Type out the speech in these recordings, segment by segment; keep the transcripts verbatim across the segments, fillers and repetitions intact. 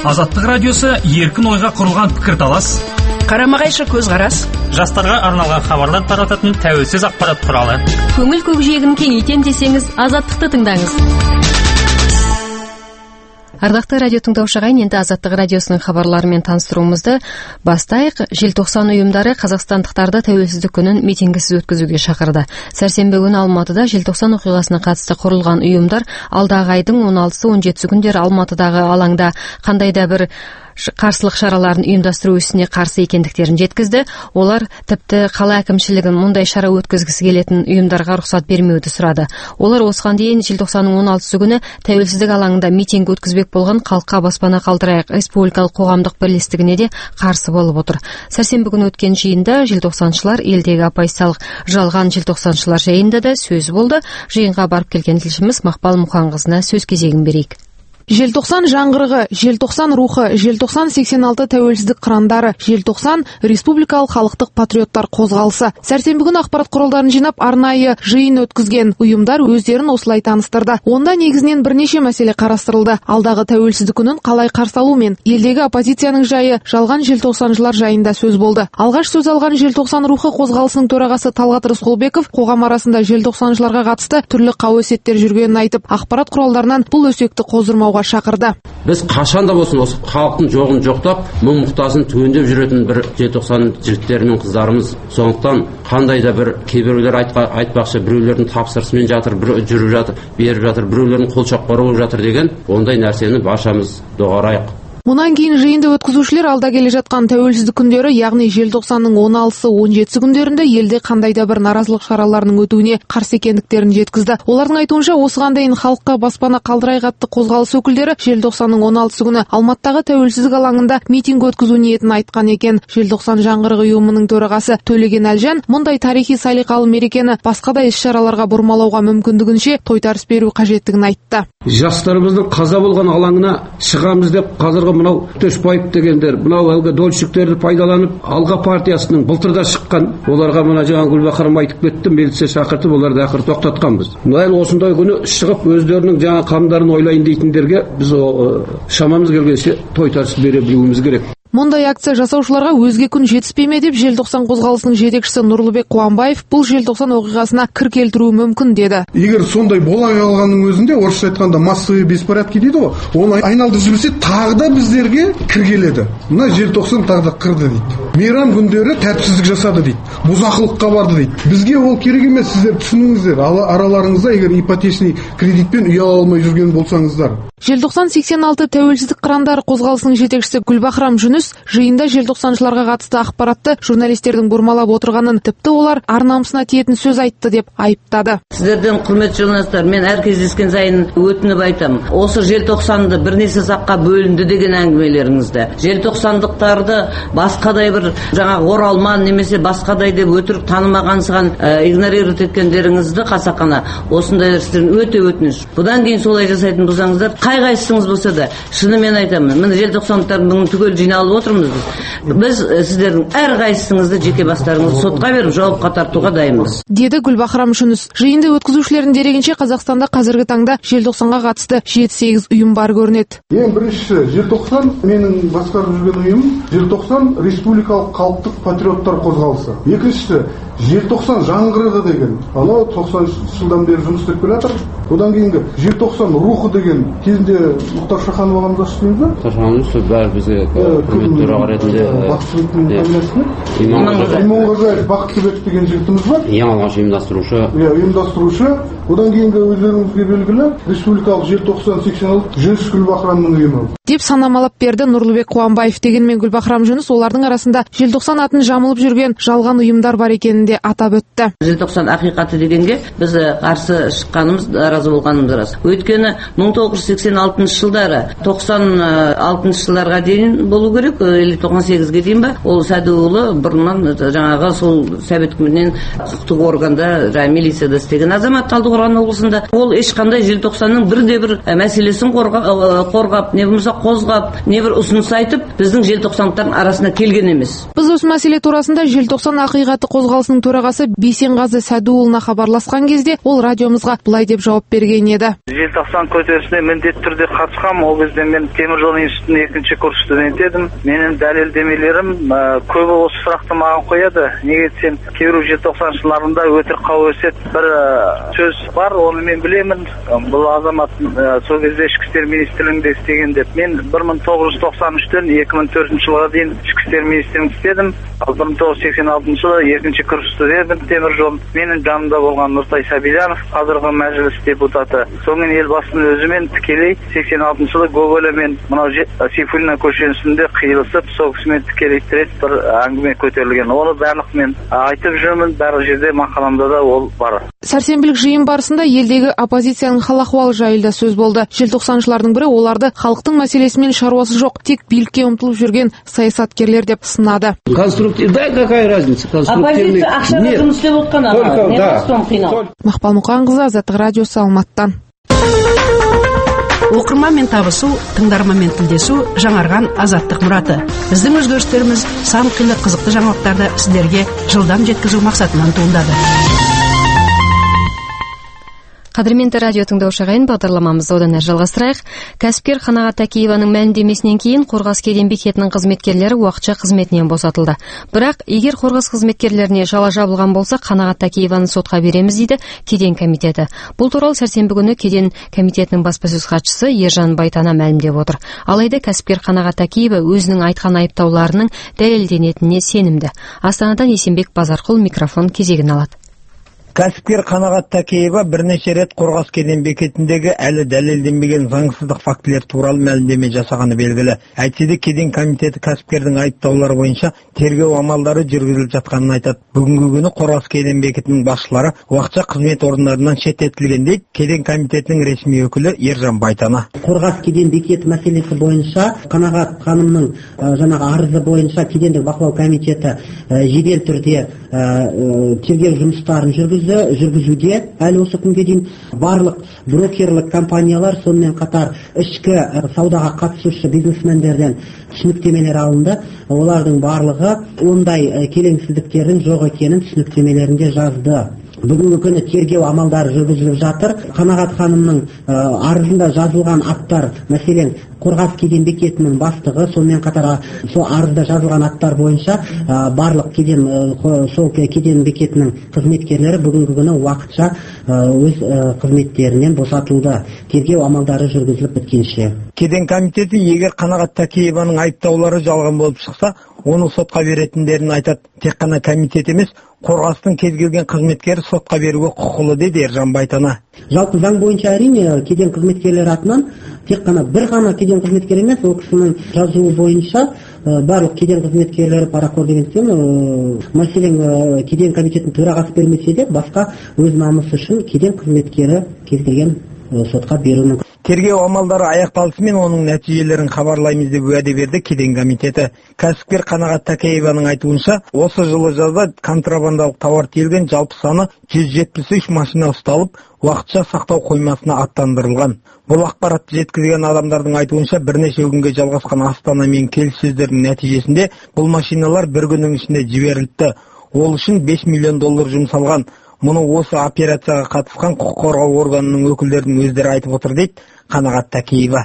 Азаттық радиосы еркін ойға құрылған пікірталас, қарама-қайшы көзқарас, жастарға арналған хабарлар тарататын тәуелсіз ақпарат құралы. Көңіл көкжиегін кеңейтем десеңіз, Азаттықты тыңдаңыз. Ардақты радио тыңдаушы ағайын, енді Азаттық радиосының хабарларымен таныстыруымызды бастайық. Желтоқсан ұйымдары қазақстандықтарды тәуелсіздік күнін митингісіз өткізуге шақырды. Сәрсенбі күні Алматыда желтоқсан оқиғасына қатысты құрылған ұйымдар алдағы айдың он алтысы он жетісі күндері Алматыдағы алаңда қандай да бір қарсылық шараларын ұйымдастыру ісіне қарсы екендіктерін жеткізді. Олар тіпті қала әкімшілігін мұндай шара өткізгісі келетін ұйымдарға рұқсат бермеуді сұрады. Олар осыған дейін желтоқсанның он алтысы күні тәуелсіздік алаңында митинг өткізбек болған Халыққа баспана қалдырайық республикалық қоғамдық бірлестігіне де қарсы болып отыр. Сәрсенбі күні өткен жиында желтоқсаншылар елдегі оппозициялық жалған желтоқсаншылар жайында да сөз болды. Жиынға барып келген тілшіміз Мақпал Мұханқызына сөз кезегін берейік. Желтоқсан жаңғырығы, желтоқсан рухы, желтоқсан сексен алты тәуелсіздік қырандары, желтоқсан республикалық халықтық патриоттар қозғалысы. Сәрсенбі күні ақпарат құралдарын жинап арнайы жиын өткізген ұйымдар өздерін осылай таныстырды. Онда негізінен бірнеше мәселе қарастырылды. Алдағы тәуелсіздік күнін қалай қарсы алу мен елдегі оппозицияның жайы, жалған желтоқсаншылар жайында сөз болды. Алғаш сөз алған желтоқсан рухы қозғалысының төрағасы Талғат Рысқұлбеков қоғам арасында желтоқсаншыларға қатысты түрлі қауесеттер жүргенін айтып, ақпарат құралдарынан бұл өсекті қоздырмауға шақырды. Біз қашан да болсын осы халықтың жоғын жоқтап, мұң мұқтасын түгендеп жүретін бір желтоқсан жігіттері мен қыздарымыз. Сондықтан қандай да бір кейбіреулер айтпақшы, біреулердің тапсырысымен жатыр, бір жүріп жатыр, беріп жатыр, біреулердің қолшоқпары болып жатыр деген, ондай нәрсені баршамыз доғарайық. Мұнан кейін жиынды өткізушілер алда келе жатқан тәуелсіздік күндері, яғни желтоқсанның он алтысы он жетісі күндерінде елде қандай да бір наразылық шараларының өтуіне қарсы екендіктерін жеткізді. Олардың айтуынша, осыған дейін Халыққа баспана қалдырайық атты қозғалыс өкілдері желтоқсанның он алтысы күні Алматыдағы тәуелсіздік алаңында митинг өткізу ниетін айтқан екен. Желтоқсан жаңғырығы ұйымының төрағасы Төлеген Әлжан мұндай тарихи салиқалы мерекені басқа да іс-шараларға бұрмалауға мүмкіндігінше тойтарыс беру қажеттігін айтты. Жастарымыздың қаза болған алаңына шығамыз деп қазіргі мынау Төшбаев дегендер, мынау әлгі дольщиктерді пайдаланып, Алға партиясының былтырда шыққан, оларға мына жаңа Гүлбахрам айтып кетті, милиция шақыртып, оларды ақыр тоқтатқанбыз. Дәл осындай күні шығып өздерінің жаңа қамдарын ойлайын дейтіндерге біз шамамыз келгенше тойтарыс бере білуіміз керек. Мұндай акция жасаушыларға өзге күн жетіспей ме деп желтоқсан қозғалысының жетекшісі Нұрлыбек Қуанбаев бұл желтоқсан оқиғасына кір келтіруі мүмкін деді. Егер сондай бола қалғанның өзінде, орысша айтқанда массовый беспорядки дейді ғой, оны айналды жүрсе тағы да біздерге кір келеді. Мына желтоқсан тағы да кірді дейді. Мейрам күндері тәртіпсіздік жасады дейді. Бұзақылыққа барды дейді. Бізге ол керек емес, сіздер түсініңіздер. Араларыңызда егер ипотечный кредитпен үй ала алмай жүрген болсаңыздар. Желтоқсан сексен алты тәуелсіздік қырандары қозғалысының жетекшісі Гүлбахрам Жүніс жиында желтоқсаншыларға қатысты ақпаратты журналистердің бұрмалап отырғанын, тіпті олар ар-намысына тиетін сөз айтты деп айыптады. Сіздерден құрметті журналистер, мен әр кездескен сайын өтініп айтам, осы желтоқсанды бірнеше саққа бөлінді деген әңгімелеріңізді, желтоқсандықтарды басқадай бір жаңағы оралман немесе басқадай деп өтірік танымағансыған игнорировать еткендеріңізді қасақана осындай істерін өте өтініш. Бұдан кейін солай жасайтын болсаңыздар, қай қайсыңыз болса да, шынымен айтамын, міне желтоқсандықтардың бүгін түгел жиналып отырмыз біз. Біз сіздердің әр қайсыңызды жеке бастарыңызды сотқа беріп жауапқа тартуға дайынбыз, деді Гүлбахрам Жүніс. Жиынды өткізушілердің дерегінше Қазақстанда қазіргі таңда желтоқсанға қатысты жеті-сегіз ұйым бар көрінеді. Ең біріншісі желтоқсан, менің басқарып жүрген ұйым желтоқсан республикалық халықтық патриоттар қозғалысы. Екіншісі желтоқсан жаңғырығы деген, анау тоқсаныншы жылдан бері жұмыс істеп келе жатыр. Одан кейінгі желтоқсан рухы деген, кезінде Мұхтар Шаханов ағамыз ашты дейміз ба? Шаханов бәрі бізге құрметті төраға ретінде Иманғожаев Бақытбек деген жігітіміз бар. Ең алғаш ұйымдастырушы. Иә, ұйымдастырушы. Одан кейінгі өздеріңізге белгілі республикалық желтоқсан сексен алты Жүніс Гүлбахрамның ұйымы деп санамалап берді Нұрлыбек Қуанбаев. Дегенмен Гүлбахрам Жүніс олардың арасында желтоқсан атын жамылып жүрген жалған ұйымдар бар екенін де атап өтті. Желтоқсан ақиқаты дегенге біз қарсы шыққанымыз, наразы болғанымыз рас. Өйткені мың тоғыз жүз сексен алтыншы жылдары тоқсан алтыншы жылдарға дейін болу керек, или тоқсан сегізге дейін ба, ол Сәдуұлы бұрыннан жаңағы сол совет үкіметінен құқықтық органда, жаңағы милицияда істеген азамат Талдықорған облысында. Ол ешқандай желтоқсанның бірде бір мәселесін қорғап, не болмаса қозғап, не бір ұсыныс айтып, біздің желтоқсандықтардың арасына келген емес. Біз осы мәселе турасында желтоқсан ақиқаты қозғалысының төрағасы Бейсенғазы Сәдуұлына хабарласқан кезде ол радиомызға былай деп жауап жауап берген еді. желтоқсан көтерілісіне міндетті түрде қатысқам. Ол кезде мен темір жол институтының екінші курс студент едім. Менің дәлелдемелерім көбі осы сұрақты маған қояды. Неге десем, кейбір желтоқсан жылдарында өтірік қауесет бір сөз бар, оны мен білемін. Бұл азамат сол кезде ішкі істер министрлігінде істеген деп. Мен бір мың тоғыз жүз тоқсан үштен екі мың төртінші жылға дейін ішкі істер министрлігінде істедім. Ал бір мың тоғыз жүз сексен алтыншы жылы екінші курс студентім темір жол. Менің жанымда болған Нұртай Сабильянов, қазіргі мәжіліс депутаты. Сонымен елбасының өзімен тікелей сексен алтыншы жылы Гоголя мен мынау Сейфуллина көшесінде қиылысып, сол кісімен тікелей тірек бір әңгіме көтерілген. Оны барлық мен айтып жүрмін, барлық жерде мақаламда да ол бар. Сәрсенбілік жиын барысында елдегі оппозицияның хал-ахуалы жайында сөз болды. Желтоқсаншылардың бірі оларды халықтың мәселесімен шаруасы жоқ, тек билікке ұмтылып жүрген саясаткерлер деп сынады. Конструктив, да, какая разница? Оппозиция ақшаға жұмыс істеп отқан ана. Мақпал Мұқанқызы, Азаттық радиосы, Алматыдан. Оқырманмен табысу, тыңдарманмен тілдесу жаңарған Азаттық мұраты. Біздің өзгерістеріміз сан қилы қызықты жаңалықтарды сіздерге жылдам жеткізу мақсатынан туындады. Қадірменді радио тыңдаушы ағайын, бағдарламамызды одан әрі жалғастырайық. Кәсіпкер Қанағат Такееваның мәлімдемесінен кейін Қорғас кеден бекетінің қызметкерлері уақытша қызметінен босатылды. Бірақ егер Қорғас қызметкерлеріне жала жабылған болса, Қанағат Такееваны сотқа береміз дейді кеден комитеті. Бұл туралы сәрсенбі күні кеден комитетінің баспасөз хатшысы Ержан Байтана мәлімдеп отыр. Алайда кәсіпкер Қанағат Такеева өзінің айтқан айыптауларының дәлелденетініне сенімді. Астанадан Есенбек Базарқұл микрофон кезегін алады. Кәсіпкер Қанағат Такеева бірнеше рет Қорғас кеден бекетіндегі әлі дәлелденбеген заңсыздық фактілер туралы мәлімдеме жасағаны белгілі. Әйтсе де кеден комитеті кәсіпкердің айыптаулары бойынша тергеу амалдары жүргізіліп жатқанын айтады. Бүгінгі күні Қорғас кеден бекетінің басшылары уақытша қызмет орындарынан шеттетілген дейді кеден комитетінің ресми өкілі Ержан Байтана. Қорғас кеден бекеті мәселесі бойынша Қанағат ханымның жаңағы арызы бойынша кедендік бақылау комитеті жедел түрде тергеу жұмыстарын жүргізді. жүргізуде әлі осы күнге дейін барлық брокерлік компаниялар, сонымен қатар ішкі саудаға қатысушы бизнесмендерден түсініктемелер алынды. Олардың барлығы ондай келеңсіздіктердің жоқ екенін түсініктемелерінде жазды. Бүгінгі күні тергеу амалдары жүргізіліп жатыр. Қанағат ханымның арызында жазылған аттар, мәселен, Қорғас кеден бекетінің бастығы, сонымен қатар сол арызда жазылған аттар бойынша барлық кеден сол кеден бекетінің қызметкерлері бүгінгі күні уақытша өз қызметтерінен босатылды. Тергеу амалдары жүргізіліп біткенше. Кеден комитеті егер Қанағат Такееваның айыптаулары жалған болып шықса, оны сотқа беретіндерін айтады. Тек қана комитет емес, Қорғастың кез келген қызметкері сотқа беруге құқылы дейді Ержан Байтана. Жалпы заң бойынша әрине кеден қызметкерлері атынан тек қана бір ғана кеден қызметкері емес, ол кісінің жазуы бойынша барлық кеден қызметкерлері парақор деген сөз. Мәселен, кеден комитетінің төрағасы бермесе де басқа өз намысы үшін кеден қызметкері кез келген сотқа беруі мүмкін. Тергеу амалдары аяқталысымен оның нәтижелерін хабарлаймыз деп уәде берді кеден комитеті. Кәсіпкер Қанағат Такееваның айтуынша, осы жылы жазда контрабандалық тауар тиелген жалпы саны жүз жетпіс үш машина ұсталып, уақытша сақтау қоймасына аттандырылған. Бұл ақпаратты жеткізген адамдардың айтуынша, бірнеше күнге жалғасқан Астанамен келіссөздердің нәтижесінде бұл машиналар бір күннің ішінде жіберілді. Ол үшін бес миллион доллар жұмсалған. Мұны осы операцияға қатысқан құқық қорғау органының өкілдерінің өздері айтып отыр дейді Қанағат Такеева.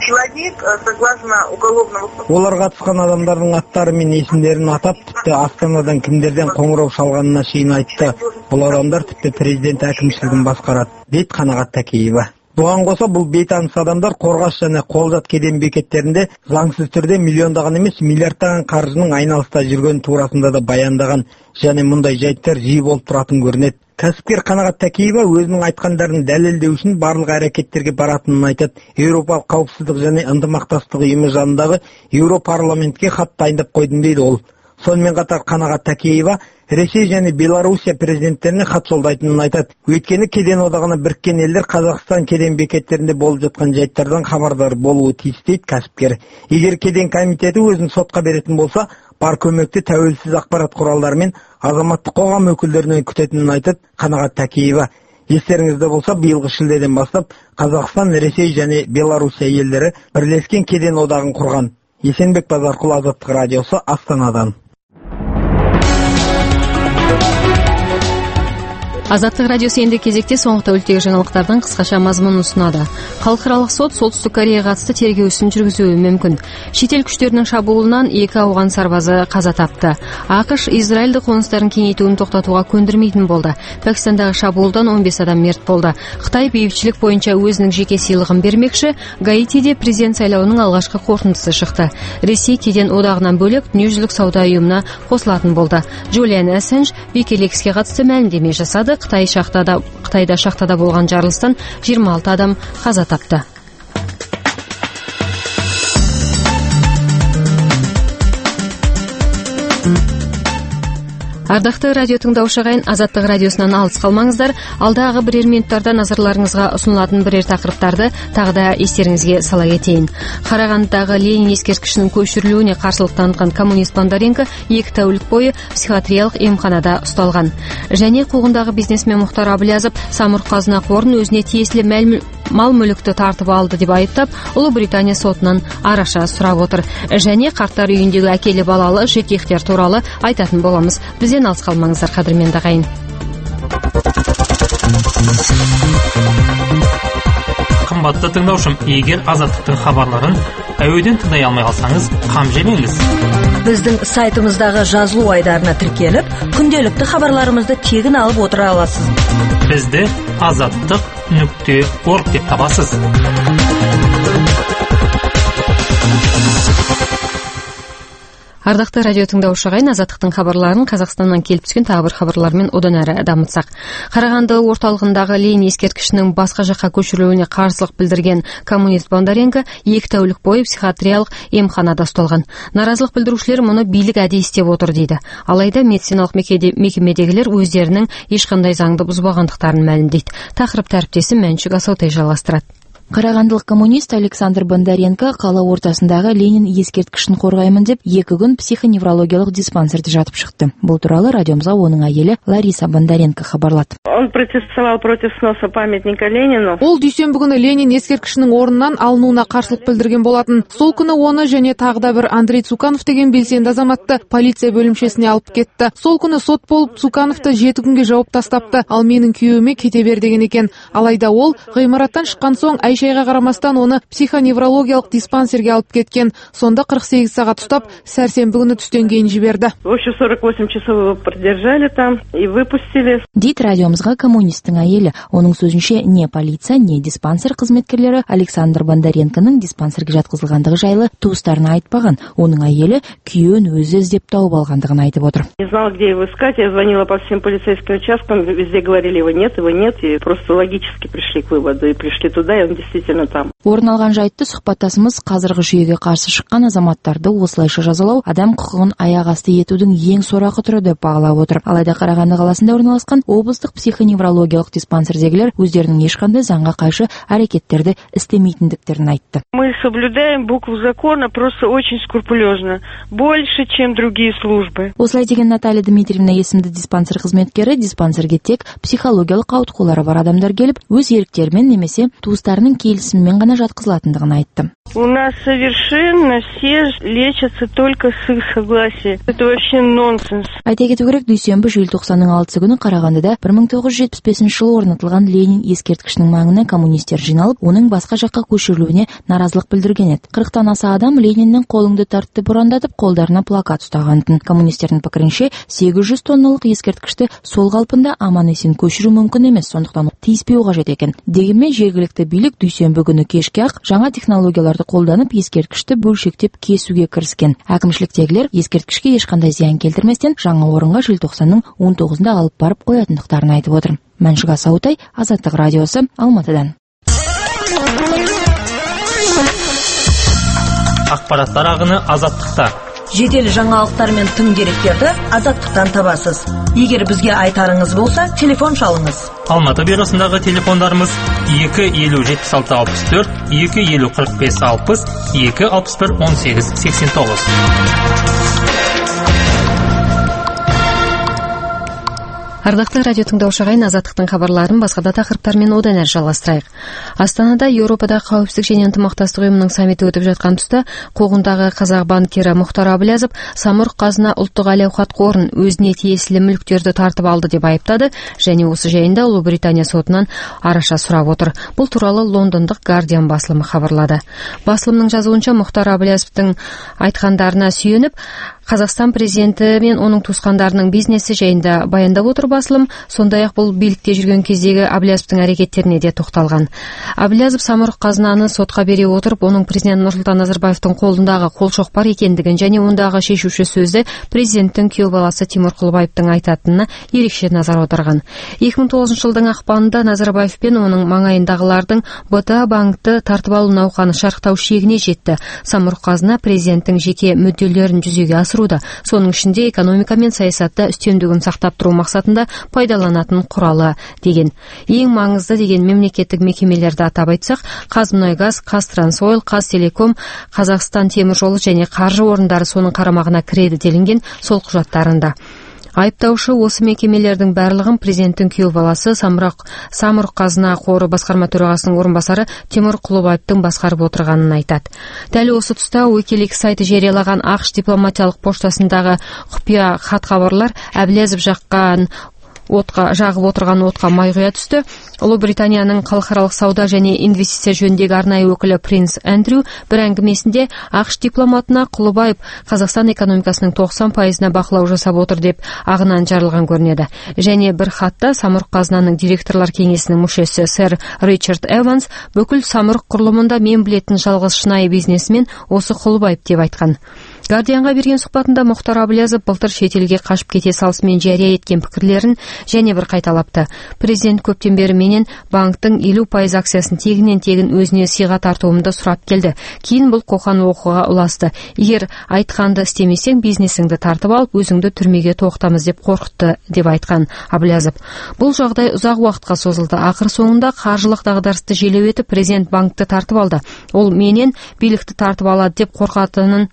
Олар қатысқан адамдардың аттары мен есімдерін атап, тіпті Астанадан кімдерден қоңырау шалғанына шейін айтты. Бұл адамдар тіпті президент әкімшілігін басқарады дейді Қанағат Такеева. Бұған қоса бұл бейтаныс адамдар Қорғас және Қолжат кеден бекеттерінде заңсыз түрде миллиондаған емес миллиардтаған қаржының айналыста жүрген турасында да баяндаған, және мұндай жайттар жиі болып тұратын көрінеді. Кәсіпкер Қанағат Такеева өзінің айтқандарын дәлелдеу үшін барлық әрекеттерге баратынын айтады. Еуропалық қауіпсіздік және ынтымақтастық ұйымы жанындағы Еуропарламентке хат дайындап қойдым дейді ол. Сонымен қатар Қанағат Такеева Ресей және Белоруссия президенттеріне хат жолдайтынын айтады. Өйткені кеден одағына біріккен елдер Қазақстан кеден бекеттерінде болып жатқан жайттардан хабардар болуы тиіс дейді кәсіпкер. Егер кеден комитеті өзін сотқа беретін болса, бар көмекті тәуелсіз ақпарат құралдары мен азаматтық қоғам өкілдерінен күтетінін айтады Қанағат Такеева. Естеріңізде болса, биылғы шілдеден бастап Қазақстан, Ресей және Белоруссия елдері бірлескен кеден одағын құрған. Есенбек Базарқұл, Азаттық радиосы, Астанадан. Азаттық радиосы енді кезекте соңғы тәуліктегі жаңалықтардың қысқаша мазмұнын ұсынады. Халықаралық сот солтүстік Кореяға қатысты тергеу ісін жүргізуі мүмкін. Шетел күштерінің шабуылынан екі ауған сарбазы қаза тапты. ақш Израильді қоныстарын кеңейтуін тоқтатуға көндірмейтін болды. Пәкістандағы шабуылдан он бес адам мерт болды. Қытай бейбітшілік бойынша өзінің жеке сыйлығын бермекші. Гаитиде президент сайлауының алғашқы қорытындысы шықты. Ресей кеден одағынан бөлек дүниежүзілік сауда ұйымына қосылатын болды. Джулиан Ассанж Викиликске қатысты мәлімдеме жасады. Қытай шахтада, Қытайда шахтада болған жарылыстан жиырма алты адам қаза тапты. Ардақты радио тыңдаушы ағайын, Азаттық радиосынан алыс қалмаңыздар. Алдағы бірер минуттарда назарларыңызға ұсынылатын бірер тақырыптарды тағы да естеріңізге сала кетейін. Қарағандыдағы Ленин ескерткішінің көшірілуіне қарсылық танытқан коммунист Бондаренко екі тәулік бойы психиатриялық емханада ұсталған. Және қуғындағы бизнесмен Мұхтар Абылязов самұрық қазына қорын өзіне тиесілі мал мүлікті тартып алды деп айыптап, Ұлыбритания сотынан араша сұрап отыр. Және қарттар үйіндегі әкелі балалы жетектер туралы айтатын боламыз. Бізден алыс қалмаңыздар, қадірменді ағайын. Қымбатты тыңдаушым, егер Азаттықтың хабарларын әуеден тыңдай алмай қалсаңыз, қам жемеңіз. Біздің сайтымыздағы жазылу айдарына тіркеліп, күнделікті хабарларымызды тегін алып отыра аласыз. Бізді азаттық нүкте орг деп табасыз. Ардақты радио тыңдаушы ағайын, Азаттықтың хабарларын Қазақстаннан келіп түскен тағы бір хабарлармен одан әрі дамытсақ. Қарағанды орталығындағы Ленин ескерткішінің басқа жаққа көшірілуіне қарсылық білдірген коммунист Бондаренко екі тәулік бойы психиатриялық емханада ұсталған. Наразылық білдірушілер мұны билік әдейі істеп отыр дейді. Алайда медициналық мекемедегілер өздерінің ешқандай заңды бұзбағандықтарын мәлімдейді. Тақырыпты әріптесім Мәншүк Асаутай жалғастырады. Қарағандылық коммунист Александр Бондаренко қала ортасындағы Ленин ескерткішін қорғаймын деп екі күн психоневрологиялық диспансерде жатып шықты. Бұл туралы радиомызға оның әйелі Лариса Бондаренко хабарлады. Он протестовал против сноса памятника Ленину. Ол дүйсенбі күні Ленин ескерткішінің орнынан алынуына қарсылық білдірген болатын. Сол күні оны және тағы да бір Андрей Цуканов деген белсенді азаматты полиция бөлімшесіне алып кетті. Сол күні сот болып Цукановты жеті күнге жауып тастапты. Ал менің күйеуіме кете бер деген екен. Алайда ол ғимараттан шыққан соң Айшайға қарамастан оны психоневрологиялық диспансерге алып кеткен. Сонда қырық сегіз сағат ұстап, сәрсенбі күні түстен кейін жіберді. В общем, сорок восемь часов его продержали там и выпустили. Дейді радиомызға коммунистің әйелі. Оның сөзінше не полиция, не диспансер қызметкерлері Александр Бондаренконың диспансерге жатқызылғандығы жайлы туыстарына айтпаған. Оның әйелі күйеуін өзі іздеп тауып алғандығын айтып отыр. Не знала, где его искать. Я звонила по всем полицейским участкам, везде говорили, его нет, его нет, и просто логически пришли к выводу и пришли туда, и он действительно там. Орын алған жайтты сұхбаттасымыз қазіргі жүйеге қарсы шыққан азаматтарды осылайша жазалау адам құқығын аяқ асты етудің ең сорақы түрі деп бағалап отыр. Алайда Қарағанды қаласында орналасқан облыстық психоневрологиялық диспансердегілер өздерінің ешқандай заңға қайшы әрекеттерді істемейтіндіктерін айтты. Мы соблюдаем букву закона просто очень скрупулезно, больше, чем другие службы. Осылай деген Наталья Дмитриевна есімді диспансер қызметкері диспансерге тек психологиялық ауытқулары бар адамдар келіп, өз еріктерімен немесе туыстарының келісімімен ғана жатқызылатындығын айтты. У нас совершенно все лечатся только с их согласия. Это вообще нонсенс. Айта кету керек, дүйсенбі желтоқсанның алтысы күні Қарағандыда бір мың тоғыз жүз жетпіс бесінші жылы орнатылған Ленин ескерткішінің маңына коммунистер жиналып, оның басқа жаққа көшірілуіне наразылық білдірген еді. қырықтан аса адам Лениннің қолыңды тартты бұрандатып, қолдарына плакат ұстағантын. Коммунистердің пікірінше, сегіз жүз тонналық ескерткішті сол қалпында аман-есен көшіру мүмкін емес, сондықтан тиіспеу қажет екен. Дегенмен жергілікті билік дүйсенбі күні кешке ақ жаңа технологияларды қолданып ескерткішті бөлшектеп кесуге кіріскен. Әкімшіліктегілер ескерткішке ешқандай зиян келтірместен жаңа орынға желтоқсанның он тоғызында алып барып қоятындықтарын айтып отыр. Мәншүк Асаутай, Азаттық радиосы, Алматыдан. Ақпараттар ағыны Азаттықта. Жедел жаңалықтар мен тың деректерді Азаттықтан табасыз. Егер бізге айтарыңыз болса, телефон шалыңыз. Алматы бюросындағы телефондарымыз екі елу жетпіс алты алпыс төрт, екі елу қырық бес алпыс, екі алпыс бір он сегіз сексен тоғыз. Ардақты радио тыңдаушы ағайын, азаттықтың хабарларын басқа да тақырыптармен одан әрі жалғастырайық. Астанада Еуропадағы қауіпсіздік және ынтымақтастық ұйымының саммиті өтіп жатқан тұста қуғындағы қазақ банкирі Мұхтар Әблязов самұрық қазына ұлттық әл-ауқат қорын өзіне тиесілі мүліктерді тартып алды деп айыптады және осы жайында Ұлыбритания сотынан араша сұрап отыр. Бұл туралы лондондық Guardian басылымы хабарлады. Басылымның жазуынша Мұхтар Әблязовтың айтқандарына сүйеніп Қазақстан президенті мен оның туысқандарының бизнесі жайында баяндап отыр басылым. Сондай-ақ бұл билікте жүрген кездегі Әблязовтың әрекеттеріне де тоқталған. Әблязов самұрық қазынаны сотқа бере отырып, оның президент Нұрсұлтан Назарбаевтың қолындағы қолшоқпар екендігін және ондағы шешуші сөзді президенттің күйеу баласы Тимур Құлыбаевтың айтатынына ерекше назар аударған. екі мың тоғызыншы жылдың ақпанында Назарбаев пен оның маңайындағылардың БТА банкты тартып алу науқаны шарықтау шегіне жетті. Самұрық қазына президенттің жеке мүдделерін жүзеге асыруда, соның ішінде экономика мен саясатта үстемдігін сақтап тұру мақсатында пайдаланатын құралы деген. Ең маңызды деген мемлекеттік мекемелерді атап айтсақ, Қазмұнайгаз, Қазтрансойл, Қазтелеком, Қазақстан темір жолы және қаржы орындары соның қарамағына кіреді делінген сол құжаттарында. Айыптаушы осы мекемелердің барлығын президенттің күйеу баласы самұрық самұрық қазына қоры басқарма төрағасының орынбасары Тимур Құлыбаевтың басқарып отырғанын айтады. Дәл осы тұста Wikileaks сайты жариялаған ақш дипломатиялық поштасындағы құпия хат-хабарлар Әблязов жаққан отқа жағып отырған отқа май құя түсті. Ұлыбританияның халықаралық сауда және инвестиция жөніндегі арнайы өкілі Принц Эндрю бір әңгімесінде ақш дипломатына Құлыбаев Қазақстан экономикасының тоқсан пайызына бақылау жасап отыр деп ағынан жарылған көрінеді. Және бір хатта самұрық қазынаның директорлар кеңесінің мүшесі сэр Ричард Эванс бүкіл самұрық құрылымында мен білетін жалғыз шынайы бизнесмен осы Құлыбаев деп айтқан. Гардианға берген сұхбатында Мұхтар Әблязов былтыр шетелге қашып кете салысымен жария еткен пікірлерін және бір қайталапты. Президент көптен бері менен банктың елу пайыз акциясын тегінен тегін өзіне сыйға тартуымды сұрап келді. Кейін бұл қоқан оқуға ұласты. Егер айтқанды істемесең, бизнесіңді тартып алып, өзіңді түрмеге тоқтамыз деп қорқытты деп айтқан Әблязов. Бұл жағдай ұзақ уақытқа созылды. Ақыр соңында қаржылық дағдарысты желеу етіп, президент банкты тартып алды. Ол менен билікті тартып алады деп қорқатынын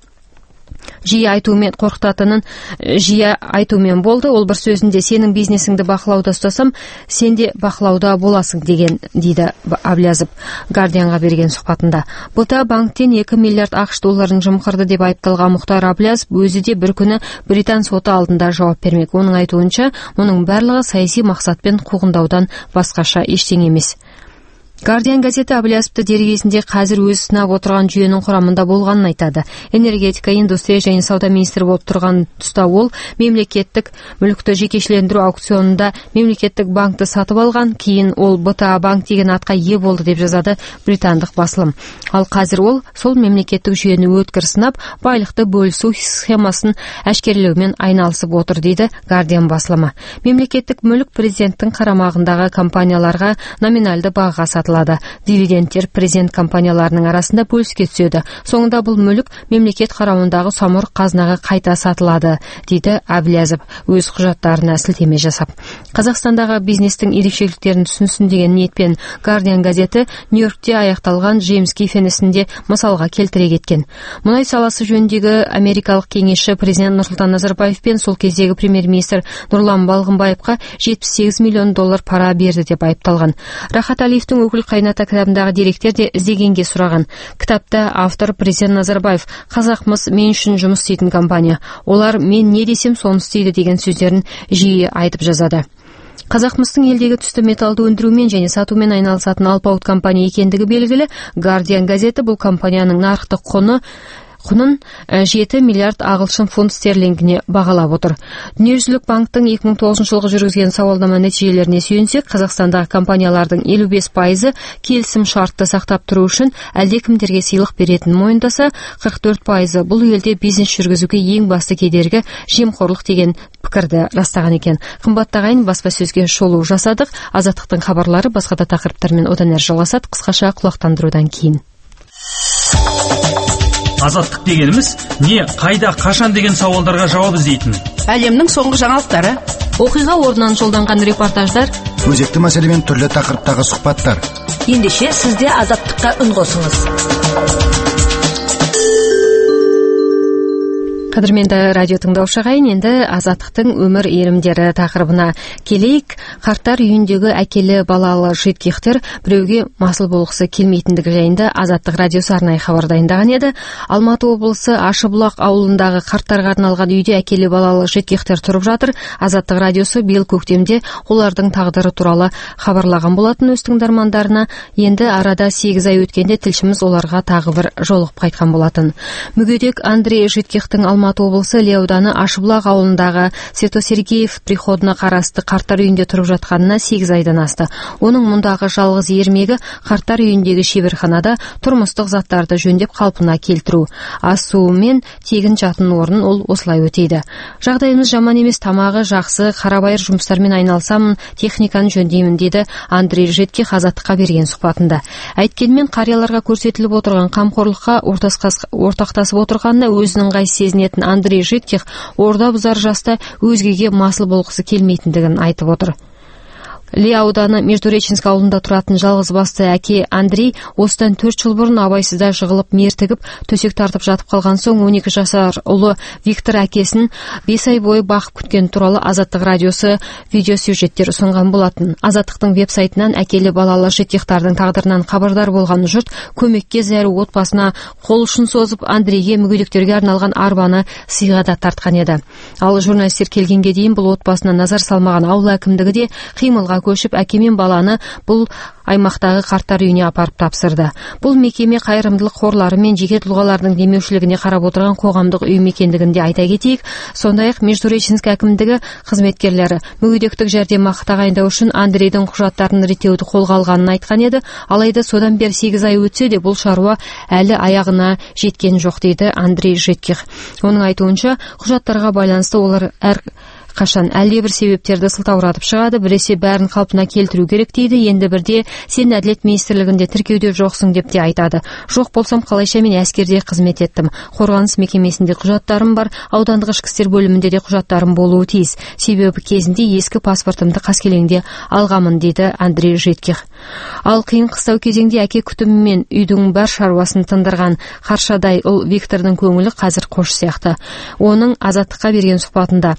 жиі айтумен қорқытатынын жиі айтумен болды. Ол бір сөзінде сенің бизнесіңді бақылауда ұстасам, сен де бақылауда боласың деген дейді Әблязов Гардианға берген сұхбатында. БТА банктен екі миллиард ақш долларын жымқырды деп айыпталған Мұхтар Әблязов өзі де бір күні Британ соты алдында жауап бермек. Оның айтуынша, мұның барлығы саяси мақсатпен қуғындаудан басқаша ештеңе емес. Guardian газеті Әблязовты дер кезінде қазір өзі сынап отырған жүйенің құрамында болғанын айтады. Энергетика, индустрия және сауда министрі болып тұрған тұста ол мемлекеттік мүлікті жекешелендіру аукционында мемлекеттік банкты сатып алған, кейін ол БТА банк деген атқа ие болды деп жазады британдық басылым. Ал қазір ол сол мемлекеттік жүйені өткір сынап, байлықты бөлісу схемасын әшкерелеумен айналысып отыр дейді Guardian басылымы. Мемлекеттік мүлік президенттің қарамағындағы компанияларға номинальды бағаға сатылады. Дивидендтер президент компанияларының арасында бөліске түседі. Соңында бұл мүлік мемлекет қарауындағы самұрық қазынаға қайта сатылады, дейді Әблязов өз құжаттарына сілтеме жасап. Қазақстандағы бизнестің ерекшеліктерін түсінсін деген ниетпен Guardian газеті Нью-Йоркте аяқталған Джеймс Киффен ісінде мысалға келтіре кеткен. Мұнай саласы жөніндегі америкалық кеңесші президент Нұрсұлтан Назарбаев пен сол кездегі премьер-министр Нұрлан Балғымбаевқа жетпіс сегіз миллион доллар пара берді деп айыпталған. Рахат Әлиевтің өкіл қайната кітабындағы деректер де іздегенге сұраған. Кітапта автор президент Назарбаев: қазақмыз мен үшін жұмыс істейтін компания. Олар мен не десем соны істейді деген сөздерін жиі айтып жазады. Қазақмыстың елдегі түсті металды өндірумен және сатумен айналысатын алпауыт компания екендігі белгілі. Guardian газеті бұл компанияның нарықтық құны құнын жеті миллиард ағылшын фунт стерлингіне бағалап отыр. Дүниежүзілік банктың екі мың тоғызыншы жылғы жүргізген сауалнама нәтижелеріне сүйенсек, Қазақстандағы компаниялардың елу бес пайызы келісім шартты сақтап тұру үшін әлдекімдерге сыйлық беретінін мойындаса, қырық төрт пайызы бұл елде бизнес жүргізуге ең басты кедергі жемқорлық деген пікірді растаған екен. Қымбатты ағайын, баспасөзге шолу жасадық. Азаттықтың хабарлары басқа да тақырыптармен одан әрі жалғасады, қысқаша құлақтандырудан кейін. Азаттық дегеніміз не, қайда, қашан деген сауалдарға жауап іздейтін. Әлемнің соңғы жаңалықтары, оқиға орнынан жолданған репортаждар, өзекті мәселемен түрлі тақырыптағы сұхбаттар. Ендеше сізде азаттыққа үн қосыңыз. Қадірменді радио тыңдаушы ағайын, енді азаттықтың өмір иірімдері тақырыбына келейік. Қарттар үйіндегі әкелі балалы жеткектер біреуге масыл болғысы келмейтіндігі жайында Азаттық радиосы арнайы хабар дайындаған еді. Алматы облысы Ашыбұлақ ауылындағы қарттарға арналған үйде әкелі балалы жеткектер тұрып жатыр. Азаттық радиосы биыл көктемде олардың тағдыры туралы хабарлаған болатын өз тыңдармандарына. Енді арада сегіз ай өткенде тілшіміз оларға тағы бір жолығып қайтқан болатын. Мүгедек Андрей Жеткектің Алматы облысы Іле ауданы Ашыбұлақ ауылындағы Свято-Сергеев приходына қарасты қарттар үйінде тұрып жатқанына сегіз айдан асты. Оның мұндағы жалғыз ермегі қарттар үйіндегі шеберханада тұрмыстық заттарды жөндеп қалпына келтіру. Ас суы мен тегін жатын орнын ол осылай өтейді. Жағдайымыз жаман емес, тамағы жақсы, қарабайыр жұмыстармен айналысамын, техниканы жөндеймін, деді Андрей Жеткех Азаттыққа берген сұхбатында. Әйткенмен қарияларға көрсетіліп отырған қамқорлыққа ортақтасып отырғанына өзінің ыңғай сезінетін Андрей Жеткех орда бұзар жаста өзгеге масыл болғысы келмейтіндігін айтып отыр. Іле ауданы Междуреченск ауылында тұратын жалғыз басты әке Андрей осыдан төрт жыл бұрын абайсызда жығылып мертігіп төсек тартып жатып қалған соң он екі жасар ұлы Виктор әкесін бес ай бойы бақып күткен туралы Азаттық радиосы видеосюжеттер ұсынған болатын. Азаттықтың веб-сайтынан әкелі балалы жеткектардың тағдырынан хабардар болған жұрт көмекке зәру отбасына қол ұшын созып Андрейге мүгедектерге арналған арбаны сыйға да тартқан еді. Ал журналистер келгенге дейін бұл отбасына назар салмаған ауыл әкімдігі де қимылға көшіп әке мен баланы бұл аймақтағы қарттар үйіне апарып тапсырды. Бұл мекеме қайырымдылық қорлары мен жеке тұлғалардың демеушілігіне қарап отырған қоғамдық үй мекендігінде айта кетейік. Сондай-ақ Междуреченск әкімдігі қызметкерлері мүгедектік жәрдемақы тағайындау үшін Андрейдің құжаттарын реттеуді қолға алғанын айтқан еді. Алайда содан бері сегіз ай өтсе де бұл шаруа әлі аяғына жеткен жоқ, дейді Андрей Жеткех. Оның айтуынша, құжаттарға байланысты олар әр қашан әлде бір себептерді сылтауратып шығады, біресе бәрін қалпына келтіру керек дейді, енді бірде сен әділет министрлігінде тіркеуде жоқсың деп те айтады. Жоқ болсам қалайша, мен әскерде қызмет еттім, қорғаныс мекемесінде құжаттарым бар, аудандық ішкі істер бөлімінде де құжаттарым болуы тиіс, себебі кезінде ескі паспортымды қаскелеңде алғамын, дейді Андрей Жеткех. Ал қиын қыстау кезеңде әке күтімі мен үйдің бар шаруасын тындырған қаршадай ұл Виктордың көңілі қазір қош сияқты. Оның Азаттыққа берген сұхбатында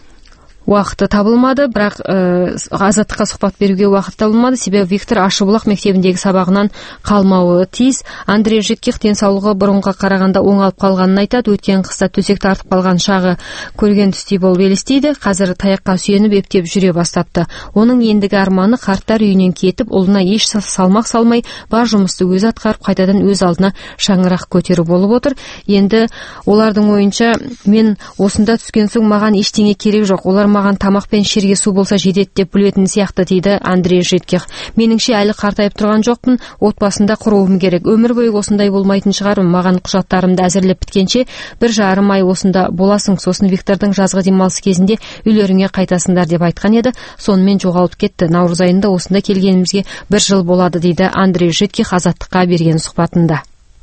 уақыты табылмады, бірақ ә, Азаттыққа сұхбат беруге уақыт табылмады, себебі Виктор Ашыбұлақ мектебіндегі сабағынан қалмауы тиіс. Андрей Жеткех денсаулығы бұрынға қарағанда оңалып қалғанын айтады. Өткен қыста төсек тартып қалған шағы көрген түстей болып елестейді. Қазір таяққа сүйеніп ептеп жүре бастапты. Оның ендігі арманы қарттар үйінен кетіп, ұлына еш салмақ салмай, бар жұмысты өзі атқарып, қайтадан өз алдына шаңырақ көтеру болып отыр. Енді олардың ойынша, мен осында түскен соң маған ештеңе керек жоқ, олар маған тамақ пен ішерге су болса жетеді деп білетін сияқты, дейді Андрей Жеткех. Меніңше әлі қартайып тұрған жоқпын, отбасында құруым керек. Өмір бойы осындай болмайтын шығармын. Маған құжаттарымды әзірлеп біткенше бір жарым ай осында боласың, сосын Виктордың жазғы демалыс кезінде үйлеріңе қайтасыңдар деп айтқан еді. Сонымен жоғалып кетті. Наурыз айында осында келгенімізге бір жыл болады, дейді Андрей Жеткех Азаттыққа берген сұхбатында.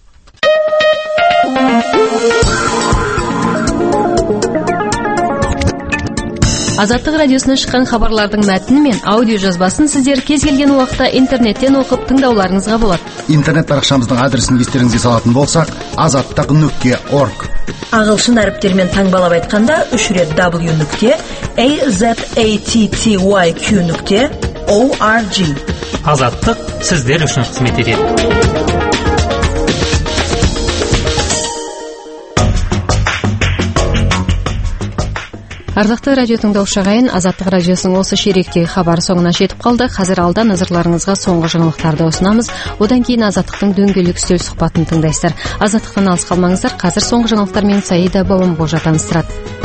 Азаттық радиосынан шыққан хабарлардың мәтіні мен аудио жазбасын сіздер кез келген уақытта интернеттен оқып тыңдауларыңызға болады. Интернет парақшамыздың адресін естеріңізге салатын болсақ, азаттық нүкте орг. Ағылшын әріптерімен таңбалап айтқанда үш рет w нүкте azatty нүкте org. Азаттық сіздер үшін қызмет етеді. Ардақты радио тыңдаушы ағайын, Азаттық радиосының осы ширектегі хабары соңына жетіп қалды. Қазір алда назарларыңызға соңғы жаңалықтарды ұсынамыз. Одан кейін Азаттықтың дөңгелек үстел сұхбатын тыңдайсыздар. Азаттықтан алыс қалмаңыздар. Қазір соңғы жаңалықтармен Саида Бабамбожа таныстырады.